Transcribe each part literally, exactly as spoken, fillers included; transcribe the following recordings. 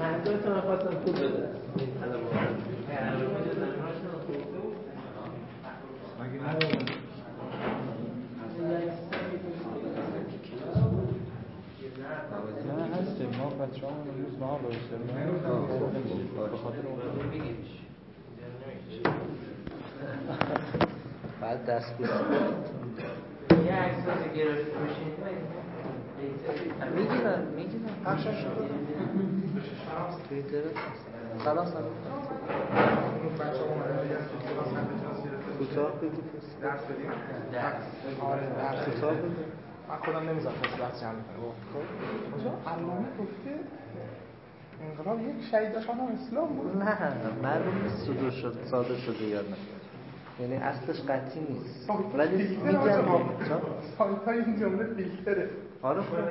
منظور تو خواستم خوب بده نه هستیم ما بچه ها امروز ما باشتیم به خاطر اون بگیرش بعد دست بسید یه عکس رو گرفت باشید میگیرن میگیرن پخشش شده تویتر سلام سلام بچه ها اومده کوتاه بگید درس بدیم؟ آره درس کوتاه بگید من خودم نمیزم پس درس جمع کنم خب علامه گفته انقلاب یک شهید داشت آنها اسلام بود نه معلوم نیست صدور شد صادر شده یا نه یعنی اصلش قطعی نیست ولی میگن سایت های این جمله فیلتره آره خب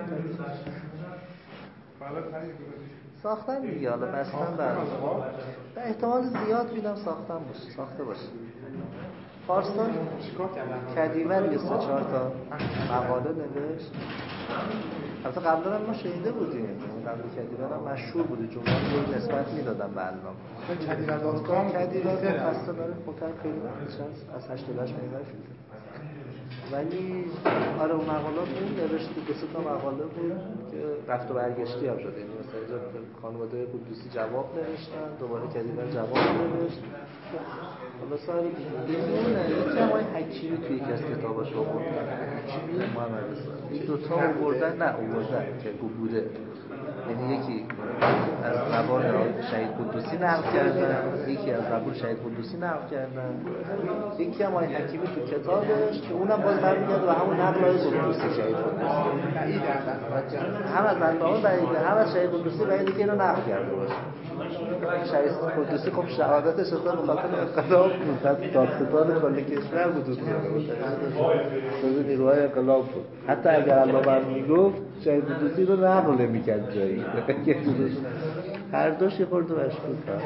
ساختن دیگه حالا بستن بر به احتمال زیاد میدم ساختن باشه ساخته باشه پارسال کدیور یه سه چهار تا مقاله نوشت البته قبلا هم ما شنیده بودیم قبل کدیور هم مشهور بودی جمعه رو نسبت میدادم به علام کدیور دات کام کدیور خسته داره خودم خیلی وقت از هشتاد و هشت میلیون فیلتر ولی آره اون مقالات بود نوشت دو سه تا مقاله بود که رفت و برگشتی هم شده یعنی مثلا خانواده قدوسی جواب نوشتن دوباره کدیور جواب نوشت حالا سال دیگه یکی هم های حکیمی توی یکی از کتاباش آوردن محمد رضا این دوتا آوردن نه آوردن که بوده یعنی یکی از زبان شهید قدوسی نقل کردن یکی از زبان شهید قدوسی نقل کردن یکی هم های حکیمی تو کتابش که اونم باز برمیگرده به همون نقل های قدوسی شهید قدوسی هم از علامه بعیده هم از شهید قدوسی بعیده که اینو نقل کرده باشه شهید قدوسی خب شهادتش اصلا به خاطر انقلاب بود بعد دادستان کل کشور بود جزو نیروهای انقلاب بود حتی اگر علامه هم میگفت شهید قدوسی رو نقل نمی‌کرد جایی هر دوش یه خورده مشکوک کرد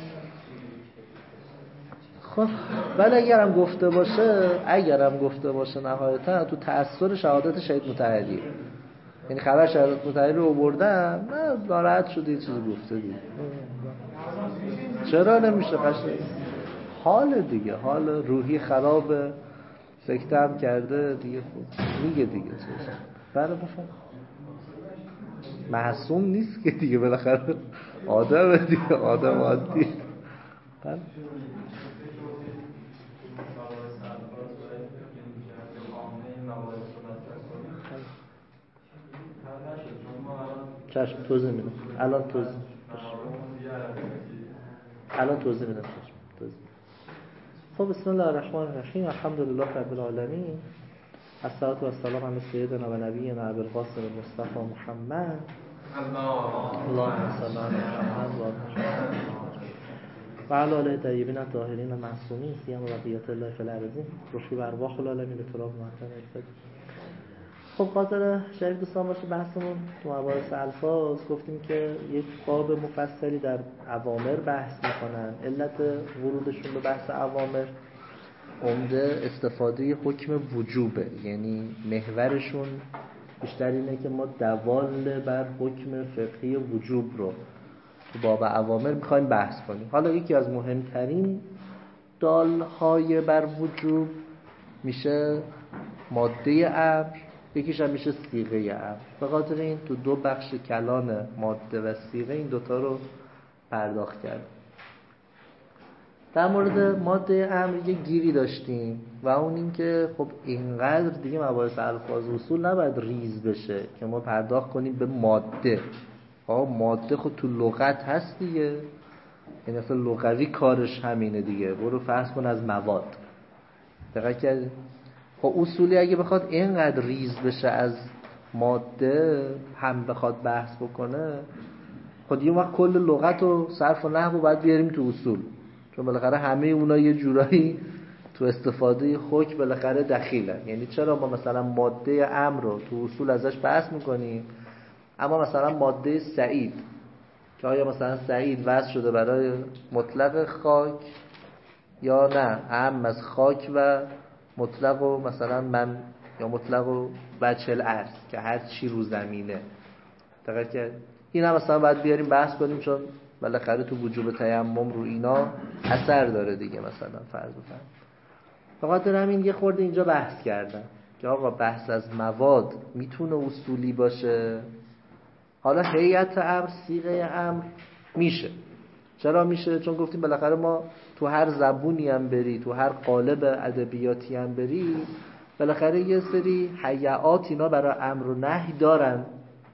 خب ولی اگرم گفته باشه اگرم گفته باشه نهایتا تو تأثیر شهادت شهید مطهری یعنی خبر شهادت مطهری رو آوردن نه ناراحت شده یه چیزی گفته دیگه چرا نمیشه قشنگ حال دیگه حال روحی خراب سکته هم کرده دیگه خب میگه دیگه چیزا بله بفهم معصوم نیست که دیگه بالاخره آدم دیگه آدم عادی بله چشم توضیح میدم الان توضیح الان توضیح میدم چشم توضیح خب بسم الله الرحمن الرحیم الحمدلله رب العالمین الصلاة و السلام علی سیدنا و نبینا ابی القاسم مصطفی محمد اللهم صل علی محمد و و علی آله طیبین الطاهرین المعصومین سیما بقیت الله فی الارضین روحی و ارواح العالمین به تراب معطر الفد. خب خاطر شریف دوستان باشه بحثمون تو مباحث الفاظ گفتیم که یک باب مفصلی در اوامر بحث میکنن. علت ورودشون به بحث اوامر عمده استفاده حکم وجوبه، یعنی محورشون بیشتر اینه که ما دوال بر حکم فقهی وجوب رو تو باب اوامر میخوایم بحث کنیم. حالا یکی از مهمترین دالهای بر وجوب میشه ماده امر، یکیش هم میشه صیغه امر. به خاطر این تو دو بخش کلان ماده و صیغه این دوتا رو پرداخت کرد. در مورد ماده امر یه گیری داشتیم و اون این که خب اینقدر دیگه مباحث الفاظ و اصول نباید ریز بشه که ما پرداخت کنیم به ماده. آه ماده خود تو لغت هست دیگه، یعنی اصلا لغوی کارش همینه دیگه. برو فرض کن از مواد دقیق کرد. خب اصولی اگه بخواد اینقدر ریز بشه از ماده هم بخواد بحث بکنه، خود یه وقت کل لغت و صرف و نحو باید بیاریم تو اصول، چون بالاخره همه اونا یه جورایی تو استفاده حکم بالاخره دخیلن. یعنی چرا ما مثلا ماده امر رو تو اصول ازش بحث میکنیم، اما مثلا ماده سعید که آیا مثلا سعید وضع شده برای مطلق خاک یا نه عام از خاک و مطلق و مثلا من یا مطلق و وجه الارض که هر چی رو زمینه. دقیق که این هم مثلا باید بیاریم بحث کنیم، چون بالاخره تو وجوب تیمم رو اینا اثر داره دیگه. مثلا فرض بفرمایید بخاطر همین یه خورده اینجا بحث کردن که آقا بحث از مواد میتونه اصولی باشه. حالا هیئت امر، صیغه امر میشه. چرا میشه؟ چون گفتیم بالاخره ما تو هر زبونی هم بری، تو هر قالب ادبیاتی هم بری، بالاخره یه سری هیئات اینا برای امر و نهی دارن.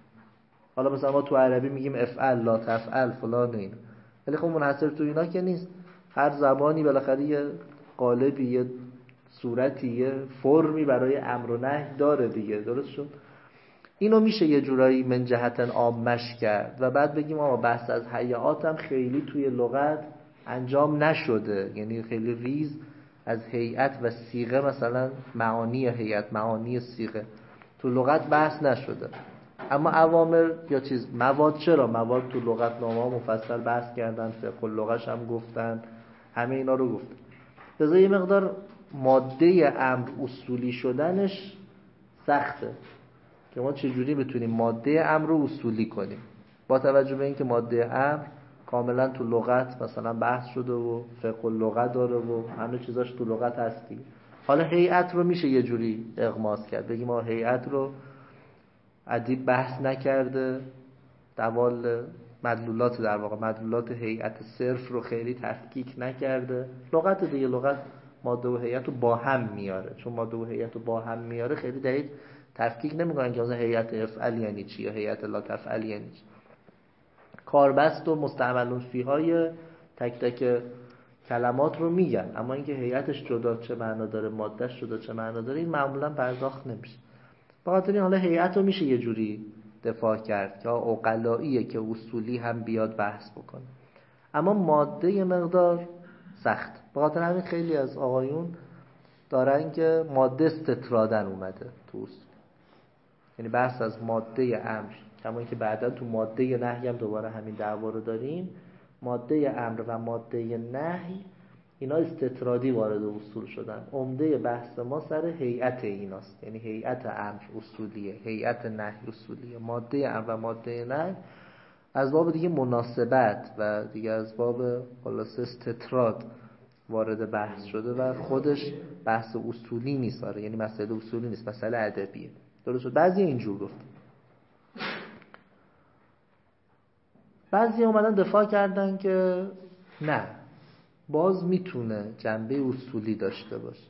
حالا مثلا ما تو عربی میگیم افعل، لا تفعل، فلان اینا، ولی خب منحصر تو اینا که نیست. هر زبانی بالاخره یه قالبی، یه صورتی، یه فرمی برای امر و نهی داره دیگه. درست شد؟ اینو میشه یه جورایی من جهت عامش کرد و بعد بگیم آقا بحث از هیئات هم خیلی توی لغت انجام نشده، یعنی خیلی ریز از هیئت و صیغه، مثلا معانی هیئت، معانی صیغه تو لغت بحث نشده. اما اوامر یا چیز مواد، چرا مواد تو لغت نامه مفصل بحث کردن، فقه اللغه‌ش هم گفتن، همه اینا رو گفتن. لذا یه مقدار ماده امر اصولی شدنش سخته که ما چجوری بتونیم ماده امر رو اصولی کنیم، با توجه به اینکه ماده امر کاملا تو لغت مثلا بحث شده و فقه اللغه داره و همه چیزاش تو لغت هستی. حالا هیئت رو میشه یه جوری اغماس کرد، بگیم ما هیئت رو ادیب بحث نکرده، دوال مدلولات، در واقع مدلولات هیئت صرف رو خیلی تفکیک نکرده. لغت دیگه، لغت ماده و هیئت رو با هم میاره، چون ماده و هیئت رو با هم میاره خیلی دقیق تفکیک نمیکنن که مثلا هیئت افعل یعنی چی یا هیئت لا تفعل یعنی چی. کاربست و مستعمل فیهای تک تک کلمات رو میگن، اما اینکه هیئتش جدا چه معنا داره، مادهش جدا چه معنا داره، این معمولا پرداخت نمیشه. بخاطر این حالا هیئت رو میشه یه جوری دفاع کرد که عقلاییه که اصولی هم بیاد بحث بکنه، اما ماده یه مقدار سخت. بخاطر همین خیلی از آقایون دارن که ماده استطرادن اومده تو اصول، یعنی بحث از ماده امر، کما اینکه بعدا تو ماده نهی هم دوباره همین دعوا رو داریم. ماده امر و ماده نهی اینا استطرادی وارد اصول شدن. عمده بحث ما سر هیئت ایناست، یعنی هیئت امر اصولیه، هیئت نهی اصولیه. ماده امر و ماده نهی از باب دیگه مناسبت و دیگه از باب خلاصه استطراد وارد بحث شده و خودش بحث اصولی نیست، آره، یعنی مسئله اصولی نیست، مسئله ادبیه. درست شد؟ بعضی اینجور گفت، بعضی اومدن دفاع کردن که نه، باز میتونه جنبه اصولی داشته باشه.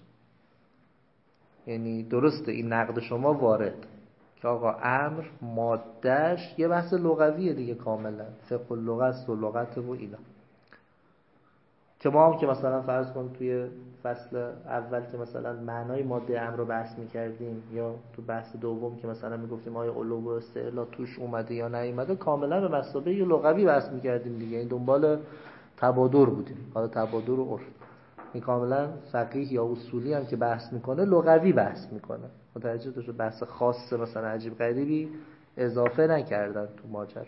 یعنی درسته این نقد شما وارد که آقا امر مادهش یه بحث لغویه دیگه، کاملا فقه اللغه است و لغت و اینا، که ما هم که مثلا فرض کن توی فصل اول که مثلا معنای ماده امر رو بحث میکردیم، یا تو بحث دوم که مثلا میگفتیم آیا علو و استعلا توش اومده یا نیومده، کاملا به مثابه یه لغوی بحث میکردیم دیگه. این دنبال تبادر بودیم. حالا تبادر و عرف، این کاملا فقیه یا اصولی هم که بحث میکنه لغوی بحث میکنه، متوجه تو بحث خاص مثلا عجیب غریبی اضافه نکردن تو ماجرا.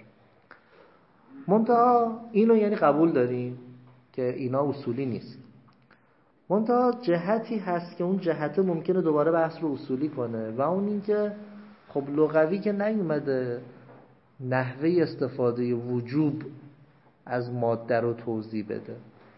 منتها اینو یعنی قبول داریم که اینا اصولی نیست، منتها جهتی هست که اون جهت ممکنه دوباره بحث رو اصولی کنه و اون این که خب لغوی که نیومده نحوه استفاده وجوب از ماده رو توضیح بده.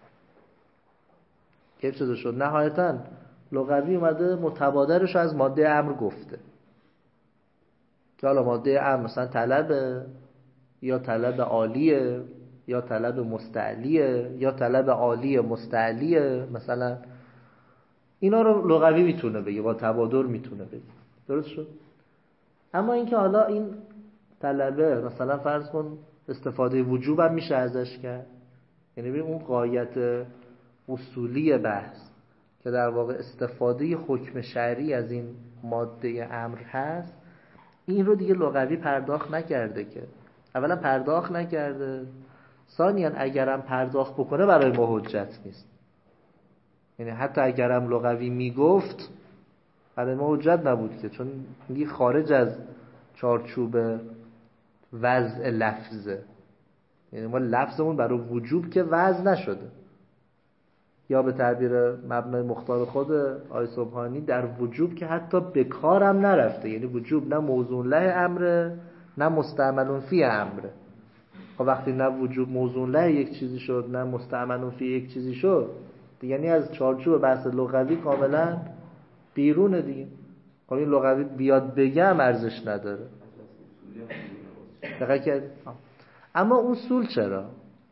کیف شده شد؟ نهایتاً لغوی اومده متبادرش از ماده امر گفته که حالا ماده امر مثلا طلبه یا طلب عالیه یا طلب مستعلیه یا طلب عالی مستعلیه، مثلا اینا رو لغوی میتونه بگه، با تبادر میتونه بگه. درست شد؟ اما اینکه حالا این طلبه مثلا فرض کن استفاده وجوب هم میشه ازش کرد، یعنی ببین اون غایت اصولی بحث که در واقع استفاده حکم شرعی از این ماده امر هست، این رو دیگه لغوی پرداخت نکرده. که اولا پرداخت نکرده، ثانیاً اگرم پرداخت بکنه برای ما حجت نیست. یعنی حتی اگرم لغوی میگفت برای ما حجت نبود که، چون میگه خارج از چارچوب وضع لفظه، یعنی ما لفظمون برای وجوب که وضع نشده، یا به تعبیر مبنای مختار خود آقای سبحانی در وجوب که حتی به کارم نرفته. یعنی وجوب نه موضوع له امره نه مستعمل فی امره، خب وقتی نه وجوب موضوع له یک چیزی شد، نه مستأمن فی یک چیزی شد، یعنی از چارچوب بحث لغوی کاملا بیرونه دیگه. خب این لغوی بیاد بگم ارزش نداره. دقیقاً. اما اصول چرا؟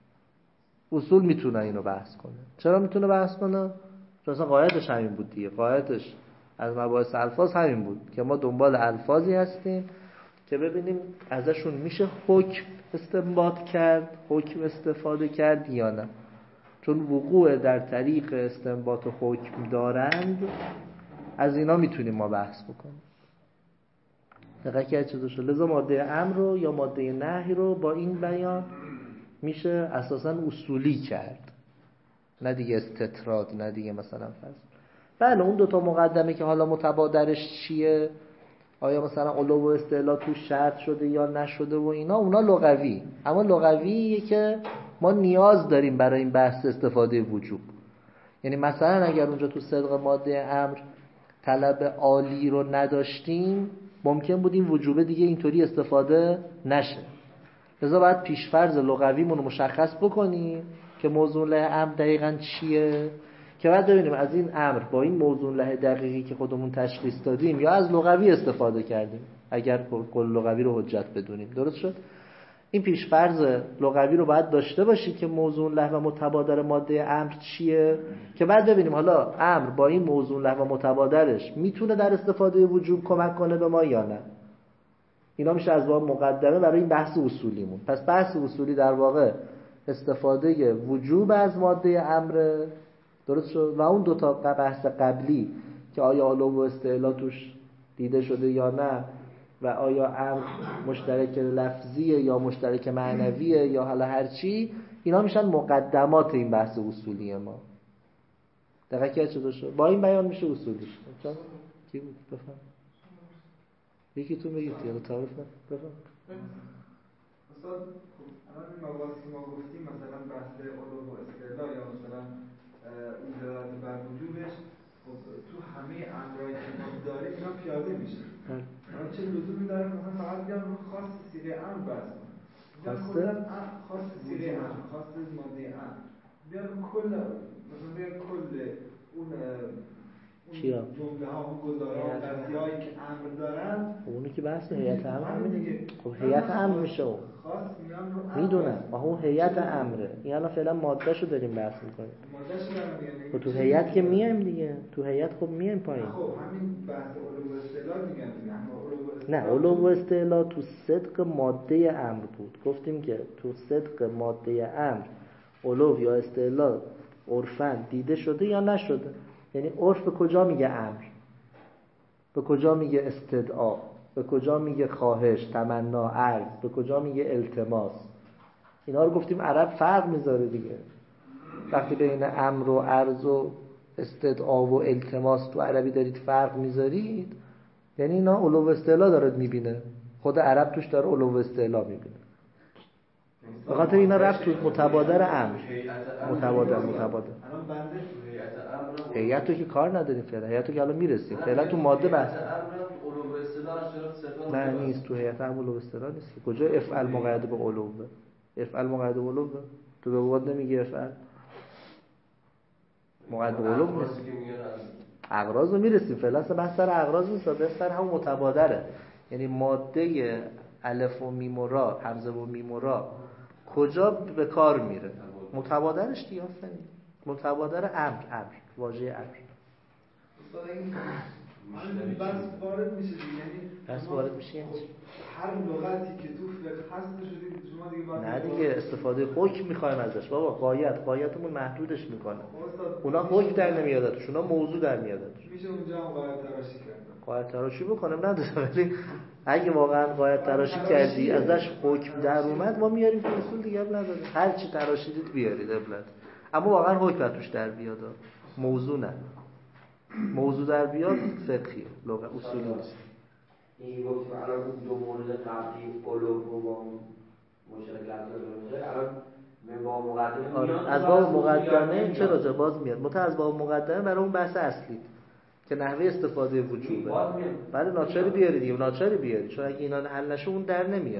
اصول میتونه اینو بحث کنه. چرا میتونه بحث کنه؟ چون اصلا قاعدش همین بود دیگه. قاعدش از مباحث الفاظ همین بود که ما دنبال الفاظی هستیم که ببینیم ازشون میشه حکم استنباط کرد، حکم استفاده کرد یا نه. چون وقوع در طریق استنباط حکم دارند، از اینا میتونیم ما بحث بکنیم. دقیقا که چیزشو لذا ماده امر رو یا ماده نهی رو با این بیان میشه اساساً اصولی کرد، نه دیگه استطراد، نه دیگه مثلا فصل. بله اون دوتا مقدمه که حالا متبادرش چیه، آیا مثلا علو و استعلا تو شرط شده یا نشده و اینا، اونا لغوی. اما لغویه که ما نیاز داریم برای این بحث استفاده وجوب. یعنی مثلا اگر اونجا تو صدق ماده امر طلب عالی رو نداشتیم، ممکن بود این وجوبه دیگه اینطوری استفاده نشه. لذا باید پیشفرض لغویمون رو مشخص بکنیم که موضوع له امر دقیقاً چیه، که بعد ببینیم از این امر با این موضوع له دقیقی که خودمون تشخیص دادیم یا از لغوی استفاده کردیم، اگر کل لغوی رو حجت بدونیم. درست شد؟ این پیشفرض لغوی رو باید داشته باشید که موضوع له و متبادر ماده امر چیه، که بعد ببینیم حالا امر با این موضوع له و متبادرش میتونه در استفاده وجوب کمک کنه به ما یا نه. اینا میشه از باب مقدمه برای این بحث اصولیمون. پس بحث اصولی در واقع استفاده وجوب از ماده امر. درست شد؟ و اون دو تا بحث قبلی که آیا علو و استعلا توش دیده شده یا نه، و آیا امر مشترک لفظیه یا مشترک معنویه یا حالا هر چی، اینا میشن مقدمات این بحث اصولی ما. دقیقاً که چطور شد؟ با این بیان میشه اصولی شد. چون کی بود؟ بفهم. یکی تو بگید یا تعارف نه؟ بفهم. استاد الان این مباحثی که ما گفتیم، مثلا بحث علو و استعلا یا مثلا اون دلالت بر وجوبش، خب تو همه امرایی که ما داریم اینا پیاده میشه. اما چه لزومی داره مثلا فقط بیان رو خاص صیغه امر بحث کنن؟ بیان کلا خاص صیغه امر، خاص ماده امر، بیان کل مثلا بیان کل اون چیا؟ جمله ها و گزاره ها و قضیه‌هایی که امر دارن، خب اونی که بحث هیئت امر همینه. خب هیئت امر میشه اون. خاص میان رو میدونم، ما اون هیئت امره. این الان فعلا مادهشو داریم بحث میکنیم. مادهشو داریم دیگه. خب تو هیئت که میایم دیگه. تو هیئت خب میایم پایین. خب همین بحث علو و استعلا میگم دیگه. نه، علو و استعلا تو صدق ماده امر بود. گفتیم که تو صدق ماده امر علو یا استعلا عرفاً دیده شده یا نشده. یعنی عرف به کجا میگه امر، به کجا میگه استدعا، به کجا میگه خواهش، تمنا، عرض، به کجا میگه التماس. اینا رو گفتیم عرب فرق میذاره دیگه. وقتی بین امر و عرض و استدعا و التماس تو عربی دارید فرق میذارید، یعنی اینا علو و استعلا دارد میبینه. خود عرب توش داره علو و استعلا میبینه. به خاطر اینا رفت تو متبادر امر. متبادر متبادر هیئت تو که کار نداریم فعلا. هیئت تو که الان میرسیم. فعلا تو ماده بحث. نه نیست تو هیئت امر علو و استعلا نیست. کجا افعل مقید به علو؟ افعل مقید به علو تو به واد نمیگه افعل مقید به علو نیست. اغراض رو میرسیم. فعلا بحث سر اغراض نیست، بحث سر همون متبادره. یعنی ماده الف و میم و را، همزه و میم و را کجا به کار میره؟ متبادرش دیگه آفرین. متبادر امر، امر، واژه امر. استاد این همین بس وارد میشه دیگه. یعنی بس وارد میشه یعنی هر لغتی که تو فقه هست شده شما دیگه باید نه دیگه استفاده حکم میخوایم ازش. بابا قایت، قایتمون محدودش میکنه. اونا حکم در نمیاد توش، اونا موضوع در میاد توش. میشه اونجا هم قایت تراشی کرد. قایت تراشی بکنم نداره، ولی اگه واقعا قایت تراشی کردی ازش حکم در اومد، ما میاریم که اصول دیگه نداره. هر چی تراشیدید بیارید ابلت. اما واقعا حکم توش در بیاد، موضوع نه. موضوع در بیاد فقهی، لغت اصولی نیست. این گفتیم الان اون دو مورد قبلی علو و با مشارکت داره. الان من با مقدمه آره. از باب مقدمه چرا جا باز میاد؟ مت از باب مقدمه برای اون بحث اصلی که نحوه استفاده وجوبه. برای ناچاری بیاری دیگه، ناچاری بیاری، چون اگه اینا حل نشه اون در نمیاد.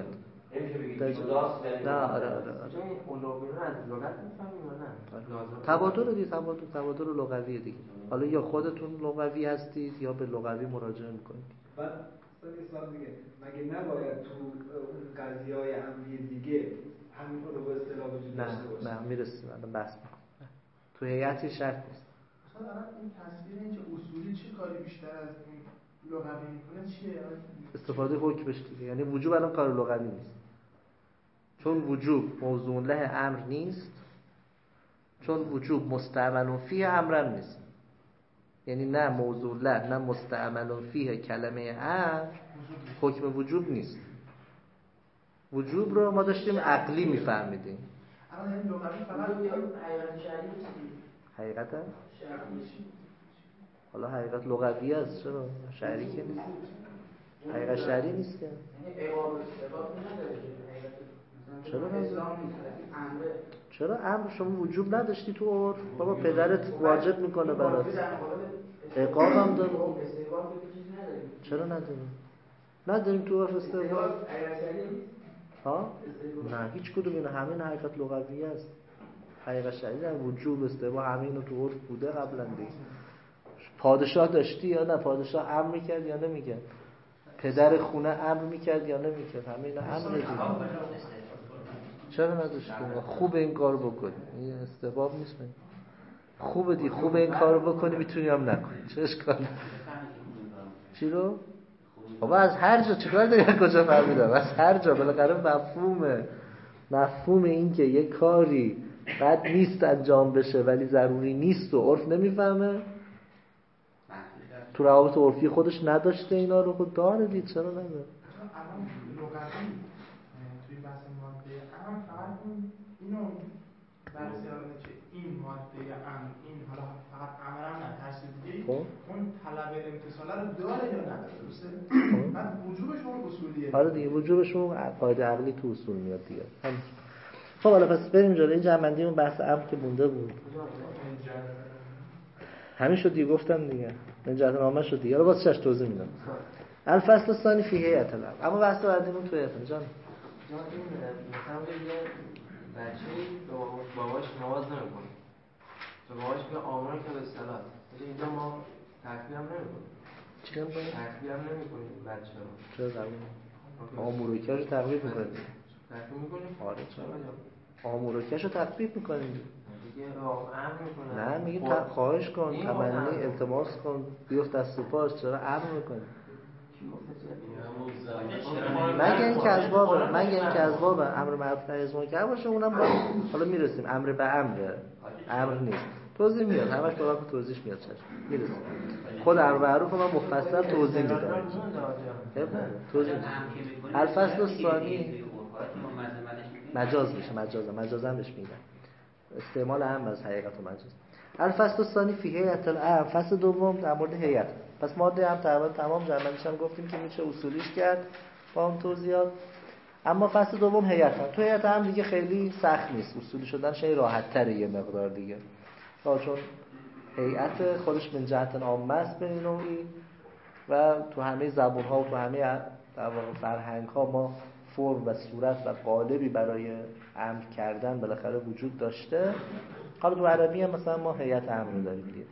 نمیشه بگید تجربه. جداست ولی نه آره آره آره. چون این اولوگی رو از لغت میفهمیم یا نه؟ لازم تبادل دیگه، تبادل تبادل لغویه دیگه. حالا یا خودتون لغوی هستید یا به لغوی مراجعه میکنید. بعد اصلا یه سوال دیگه، مگه نباید تو اون قضیه‌های امری دیگه همین رو به اصطلاح وجود داشته باشه؟ نه نه میرسیم الان بحث میکنم. تو هیئتی شرط نیست. مثلا الان این تصویر اینکه اصولی چه کاری بیشتر از این لغوی میکنه چیه؟ استفاده حکمش دیگه، یعنی وجوب الان کار لغوی نیست، چون وجوب موضوع له امر نیست، چون وجوب مستعمل فیه امرم نیست. یعنی نه موضوع له نه مستعمل فیه کلمه امر حکم وجوب نیست. وجوب رو ما داشتیم عقلی میفهمیدیم. الان این لغوی فقط حقیقت شرعی نیست. حقیقت حالا حقیقت لغوی است، چرا شرعی که نیست؟ حقیقت شرعی نیست که. یعنی اقامه ثبات نداره که حقیقت چرا نداره؟ اسلام نیست. امر چرا امر شما وجوب نداشتی تو عرف؟ بابا پدرت واجب میکنه برات. عقاب هم داره. چرا نداریم؟ نداریم تو عرف استعمال. ها؟ نه هیچ کدوم اینا، همین حقیقت لغوی است. حقیقت شرعی در وجوب استعمال همین تو عرف بوده قبلا دیگه. پادشاه داشتی یا نه؟ پادشاه امر میکرد یا نمیکرد؟ پدر خونه امر میکرد یا نمیکرد؟ همین امر دیگه. چرا نداشتی؟ خوب این کار بکنی، این استحباب نیست. خوبه دی خوب این کار بکنی، میتونی هم نکنی، چه اشکالی؟ چی رو؟ بابا از هر جا، چیکار داری کجا فهمیدم؟ از هر جا بالاخره مفهومه مفهوم این که یک کاری بد نیست انجام بشه ولی ضروری نیست و عرف نمیفهمه، تو روابط عرفی خودش نداشته اینا رو، خود داره دید، چرا نداره؟ الان لغوی توی بحث ماده امر فقط اینو بررسی آورده که این ماده امر این حالا فقط امر هم نه هر چیز دیگه اون طلب امتصال رو داره یا نداره، درسته؟ بعد وجوبش اون اصولیه. آره دیگه وجوبش اون قاعده عقلی تو اصول میاد دیگه. خب حالا پس بریم جلوی. این جمع‌بندی اون بحث امر که مونده بود همین شد دیگه، گفتم دیگه این جهت نامه شد دیگه. حالا باز چش توضیح میدم. الفصل الثانی فی هیئت الامر. اما بحث بعدیمون تو هیئت جان جان این مثلا بگه بچه‌ای با باباش نماز نمی‌کنه، تو باباش میگه آمار که به صلات، اینجا ما تکبیر هم نمی‌کنیم. چی نمی‌کنیم؟ تکبیر هم نمی‌کنیم بچه رو. چرا قبول؟ آموروکش رو تقبیح می‌کنیم. تکبیر می‌کنیم؟ آره چرا؟ آموروکش رو تخفیف می‌کنیم دیگه امر می‌کنه. نه میگیم تا خواهش کن، تمنی التماس کن، بیفت دست و پاش، چرا امر می‌کنیم؟ مگه اینکه از باب مگه اینکه از باب امر معروف نهی از منکر باشه، اونم با حالا میرسیم. امر به امر امر نیست، توضیح میاد، همش تو وقت توضیح میاد، چش میرسیم. خود امر معروف من مفصل توضیح میدم. توضیح الفصل الثانی مجاز میشه، مجازا مجازا بهش میگن، استعمال هم از حقیقت و مجاز. الفصل الثانی فی هیئت الامر. فصل دوم در مورد هیئت. پس ماده هم تقریبا تمام جمع‌بندیش هم گفتیم که میشه اصولیش کرد با اون توضیحات. اما فصل دوم هیئت هم. تو هیئت هم دیگه خیلی سخت نیست، اصولی شدنش راحت تره یه مقدار دیگه، چون هیئت خودش من جهت عامه است به نوعی و تو همه زبان‌ها و تو همه در واقع فرهنگ‌ها ما فرم و صورت و قالبی برای امر کردن بالاخره وجود داشته. حالا تو عربی هم مثلا ما هیئت امر داریم دیگه.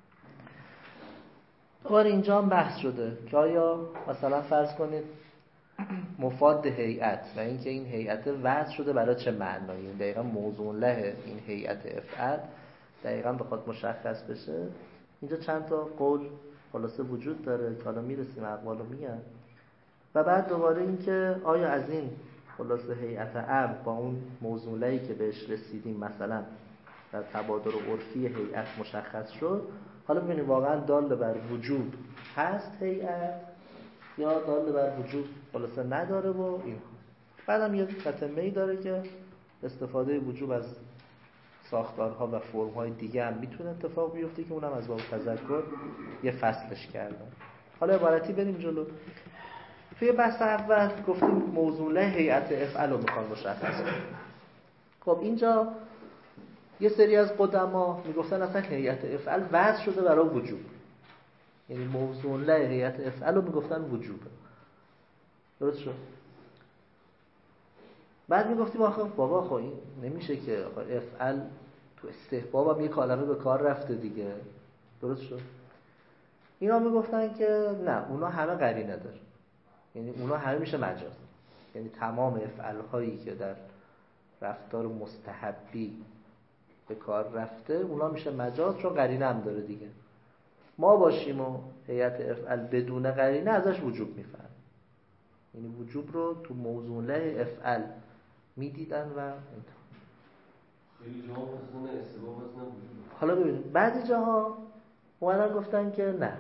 دوباره اینجا هم بحث شده که آیا مثلا فرض کنید مفاد هیئت و اینکه این هیئت وضع شده برای چه معنایی، دقیقاً موضوع له این هیئت افعال دقیقاً بخواد مشخص بشه. اینجا چند تا قول خلاصه وجود داره که حالا میرسیم اقوالو میگن. و بعد دوباره اینکه آیا از این خلاصه هیئت امر با اون موضوع لهی که بهش رسیدیم مثلا در تبادر عرفی هیئت مشخص شد، حالا ببینیم واقعا دال بر وجوب هست هیئت یا دال بر وجوب خلاصه نداره. و این بعدم یه تتمه‌ای داره که استفاده وجوب از ساختارها و فرم‌های دیگه هم میتونه اتفاق بیفته که اونم از باب تذکر یه فصلش کردن. حالا عبارتی بریم جلو. توی بحث اول گفتیم موضوع له هیئت افعال رو میخوان مشخص کنیم. خب اینجا یه سری از قدما میگفتن اصلا هیئت افعال وضع شده برای وجوب، یعنی موضوع له هیئت افعال رو میگفتن وجوبه. درست شد؟ بعد میگفتیم آخه بابا خب این نمیشه که افعل تو استحباب هم یه کلمه به کار رفته دیگه، درست شد؟ اینا میگفتن که نه، اونا همه قرینه داره، یعنی اونا همه میشه مجاز، یعنی تمام افعال هایی که در رفتار مستحبی به کار رفته اونا میشه مجاز، چون قرینه هم داره دیگه. ما باشیم و هیئت افعال بدون قرینه ازش وجوب میفهم، یعنی وجوب رو تو موضوعه افعال میدیدن و خیلی جاها مثلا استباب مثلا وجود. حالا ببینید بعضی جاها اومدن گفتن که نه،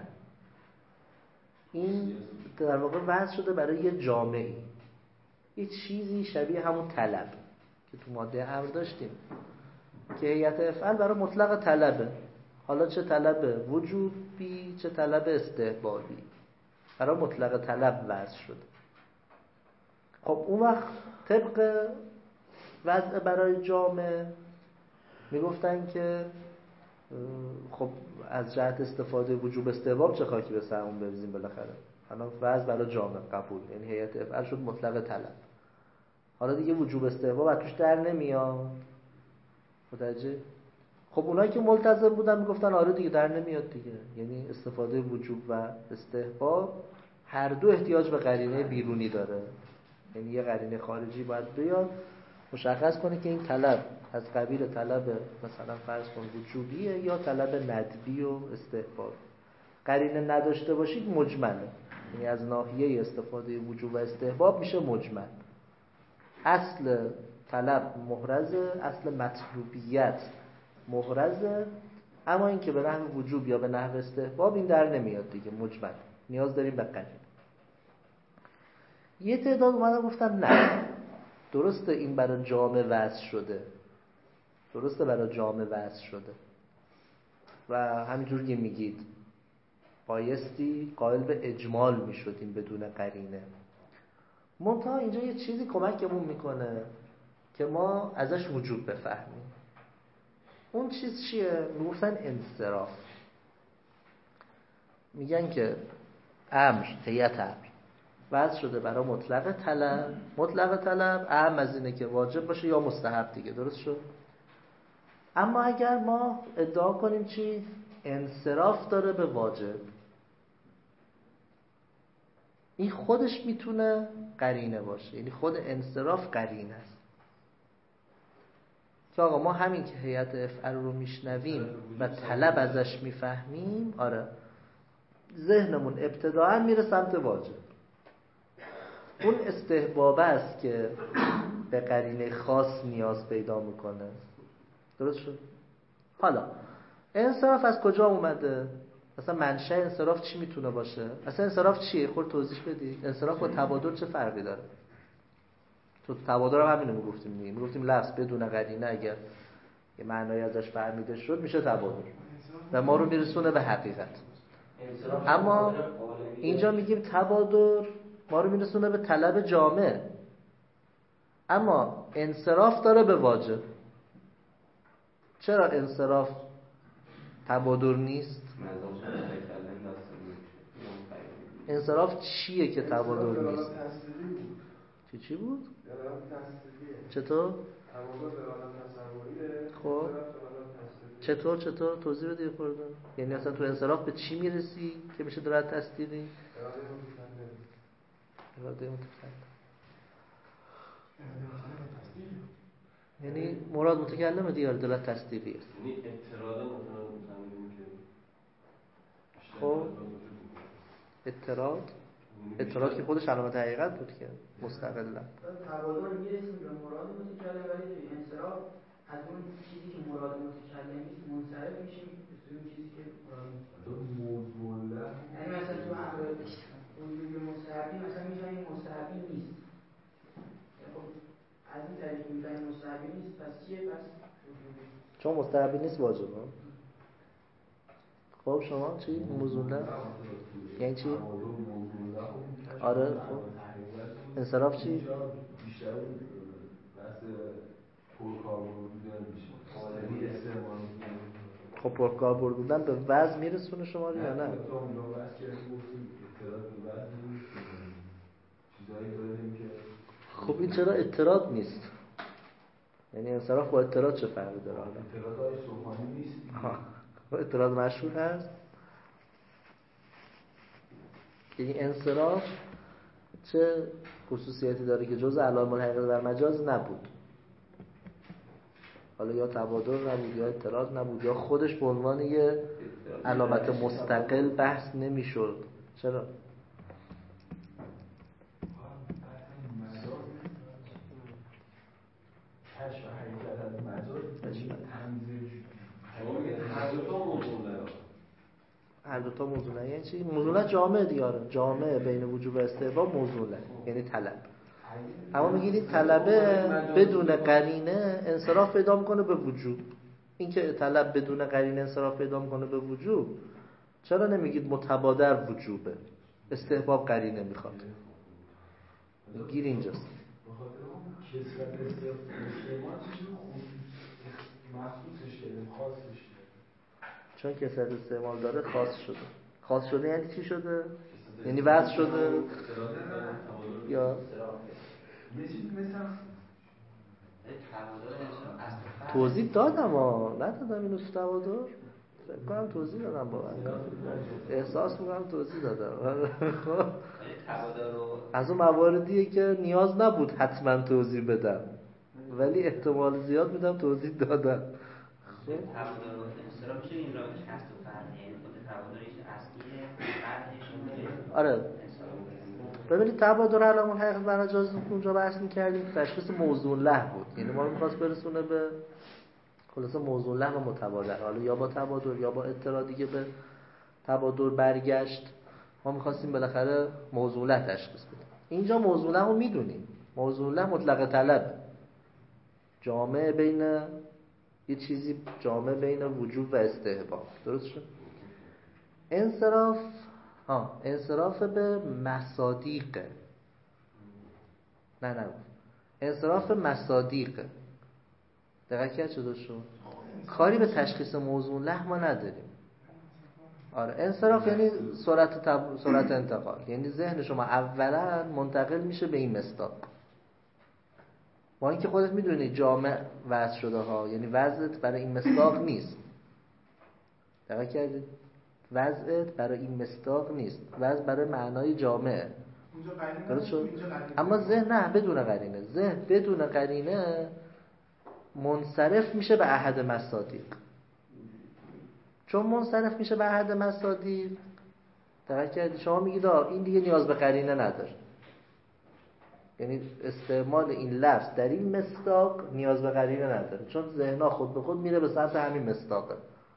این در واقع وضع شده برای یه جامعه، یه چیزی شبیه همون طلب که تو ماده امر داشتیم که هیئت افعال برای مطلق طلبه، حالا چه طلب وجوبی چه طلب استحبابی، برای مطلق طلب وضع شده. خب اون وقت طبق وضع برای جامعه میگفتن که خب از جهت استفاده وجوب استحباب چه خاکی به سرمون بریزیم بالاخره، الان وضع برای جامعه قبول، یعنی هیئت افعال شد مطلق طلب، حالا دیگه وجوب استحباب از توش در نمیاد. متوجه؟ خب اونایی که ملتزم بودن میگفتن آره دیگه در نمیاد دیگه، یعنی استفاده وجوب و استحباب هر دو احتیاج به قرینه بیرونی داره، یعنی یه قرینه خارجی باید بیاد مشخص کنه که این طلب از قبیل طلب مثلا فرض کن وجوبیه یا طلب ندبی و استحباب. قرینه نداشته باشید مجمله، یعنی از ناحیه استفاده وجوب و استحباب میشه مجمل. اصل طلب محرزه، اصل مطلوبیت محرزه، اما این که به نحو وجوب یا به نحو استحباب این در نمیاد دیگه، مجمل، نیاز داریم به قرینه. یه تعداد اومدن گفتن نه، درسته این برای جامعه وضع شده، درسته برای جامعه وضع شده و همینجور که میگید بایستی قائل به اجمال میشدیم بدون قرینه. منتها اینجا یه چیزی کمکمون میکنه که ما ازش وجوب بفهمیم. اون چیز چیه؟ میگفتن انصراف. میگن که امر، هیئت امر وضع شده برای مطلق طلب، مطلق طلب اهم از اینه که واجب باشه یا مستحب دیگه، درست شد؟ اما اگر ما ادعا کنیم چی؟ انصراف داره به واجب، این خودش میتونه قرینه باشه، یعنی خود انصراف قرینه است که آقا ما همین که هیئت افعال رو میشنویم و طلب ازش میفهمیم، آره ذهنمون ابتداعا میره سمت واجب. اون استحباب است که به قرینه خاص نیاز پیدا میکنه، درست شد؟ حالا انصراف از کجا اومده؟ مثلا منشأ انصراف چی میتونه باشه؟ اصلا انصراف چیه؟ خود توضیح بدی. انصراف با تبادر چه فرقی داره؟ تو تبادر هم همینو میگفتیم دیگه، میگفتیم لفظ بدون قرینه اگر یه معنایی ازش فهمیده شد میشه تبادر و ما رو میرسونه به حقیقت. اما اینجا میگیم تبادر ما رو میرسونه به طلب جامع، اما انصراف داره به واجب. چرا انصراف تبادر نیست؟ انصراف چیه که تبادر نیست؟ چی چی بود؟ چطور؟ خب چطور چطور توضیح بده خورده؟ یعنی اصلا تو انصراف به چی میرسی که میشه دلالت تصدیقی؟ اراده متکلم. یعنی مراد متکلمه دیگه، دلالت تصدیقی است. یعنی اعتراض مثلا می‌فهمیم که خب اعتراض اعتراض که خودش علامت حقیقت بود که مستقلا تبادر میرسیم به مراد متکلم، ولی انصراف از اون چیزی که مراد متکلم نیست منصرف میشیم به اون چیزی که مراد متکلم. یعنی مثلا تو امر وجوبی مستحبی مثلا میفهمیم مستحبی نیست، خب از این طریق میفهمیم مستحبی نیست، پس چیه؟ پس وجوبی، چون مستحبی نیست واجبه. خب شما چی؟ موضوع یعنی چی؟ آره خب انصراف چی؟ بیشتر بحث پرکاربرد بودن میشه. خب پرکاربرد بودن به وزن میرسونه شما رو یا نه؟ تو اونجا بحث کردیم گفتیم اعتراض به وزن نیست، چیزایی داریم که خب این چرا اعتراض نیست؟ یعنی انصراف با اعتراض چه فرقی داره؟ اعتراض های سبحانی نیست. اعتراض مشهور هست. یعنی انصراف چه خصوصیتی داره که جزء علائم الحقیقه در مجاز نبود؟ حالا یا تبادر نبود یا اعتراض نبود یا خودش به عنوان یه علامت مستقل بحث نمیشد. چرا؟ کشف حقیقت از مجاز تنظیر هر دو تا موضوع نداره. هر دو تا موضوع نه یعنی چی؟ موضوع جامعه دیاره. جامعه بین وجوب و استحباب موضوع یعنی طلب. اما میگید طلبه بدون قرینه انصراف پیدا میکنه به وجوب. این که طلب بدون قرینه انصراف پیدا میکنه به وجوب، چرا نمیگید متبادر وجوبه؟ استحباب قرینه میخواد. گیر اینجاست. کسرت استعمال چیزی مخصوصش شده، خاصش شده. چون کسرت استعمال داره خاص شده. خاص شده یعنی چی شده؟ یعنی وضع شده یا یه چیز مثل توضیح دادم ها ندادم اینو تو تبادر؟ فکر کنم توضیح دادم با احساس میکنم توضیح دادم. از اون مواردیه که نیاز نبود حتما توضیح بدم ولی احتمال زیاد میدم توضیح دادم. آره ببینید تبادر علائم الحقیقه در مجاز اونجا بحث می‌کردیم تشخیص موضوع له بود. یعنی ما رو می‌خواست برسونه به خلاصه موضوع له و متبادر. حالا یا با تبادر یا با اعتراض دیگه به تبادر برگشت. ما می‌خواستیم بالاخره موضوع له تشخیص بدیم. اینجا موضوع له رو می‌دونیم. موضوع له مطلق طلب. جامع بین یه چیزی جامع بین وجوب و استحباب. درست شد؟ انصراف ها انصراف به مصادیق نه نه انصراف مصادیق دقیق کرد شده شد کاری به تشخیص موضوع له ما نداریم. آره انصراف یعنی سرعت تب... سرعت انتقال، یعنی ذهن شما اولا منتقل میشه به این مصداق. با اینکه خودت میدونی جامع وضع شده ها، یعنی وضعت برای این مصداق نیست. دقیق کردید؟ وضعت برای این مصداق نیست، وضع برای معنای جامعه. درست شد؟ اما ذهن نه بدون قرینه. ذهن بدون قرینه منصرف میشه به احد مصادیق. چون منصرف میشه به احد مصادیق دقیق کردید؟ شما میگید این دیگه نیاز به قرینه نداره. یعنی استعمال این لفظ در این مصداق نیاز به قرینه نداره، چون ذهن‌ها خود به خود میره به سمت همین مصداقه.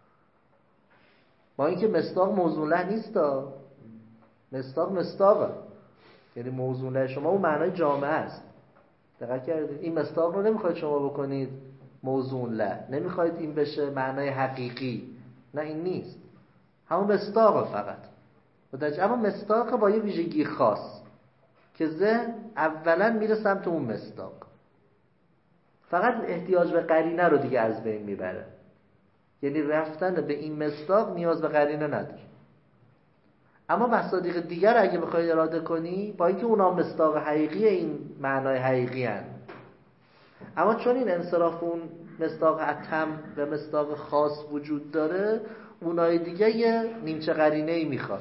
با اینکه مصداق موضوع له نیست، مصداق مصداقه، یعنی موضوع له شما اون معنای جامعه است. دقیق کردید؟ این مصداق رو نمیخواید شما بکنید موضوع له، نمیخواید این بشه معنای حقیقی، نه این نیست، همون مصداقه فقط. اما مصداق با یه ویژگی خاص که ذهن اولا میره سمت اون مصداق، فقط احتیاج به قرینه رو دیگه از بین میبره. یعنی رفتن به این مصداق نیاز به قرینه نداره. اما مصادیق دیگر اگه بخوای اراده کنی، با اینکه اونا مصداق حقیقی این معنای حقیقی هن، اما چون این انصراف اون مصداق اتم و مصداق خاص وجود داره، اونای دیگه یه نیمچه قرینه‌ای میخواد.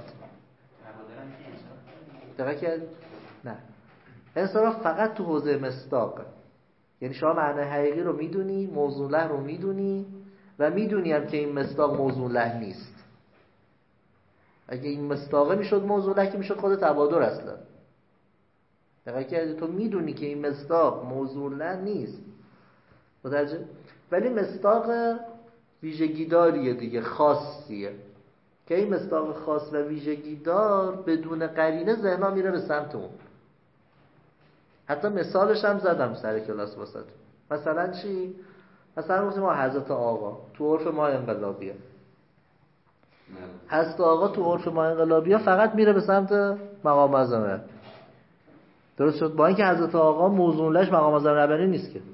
دقیق کردی؟ نه، انصراف فقط تو حوزه مصداقه. یعنی شما معنای حقیقی رو میدونی، موضوع له رو میدونی و میدونی هم که این مصداق موضوع له نیست. اگه این مصداقه میشد موضوع له که میشد خود تبادر اصلا. دقیق کردی؟ تو میدونی که این مصداق موضوع له نیست، متوجه؟ ولی مصداق ویژگی داریه دیگه، خاصیه، که این مصداق خاص و ویژگی دار بدون قرینه ذهنا میره به سمت اون. حتی مثالش هم زدم سر کلاس واسط. مثلا چی؟ مثلا گفتیم ما حضرت آقا تو عرف ما انقلابیه، حضرت آقا تو عرف ما انقلابیه فقط میره به سمت مقام اعظم. درست شد؟ با اینکه حضرت آقا موضوع لهش مقام اعظم ربانی نیست که،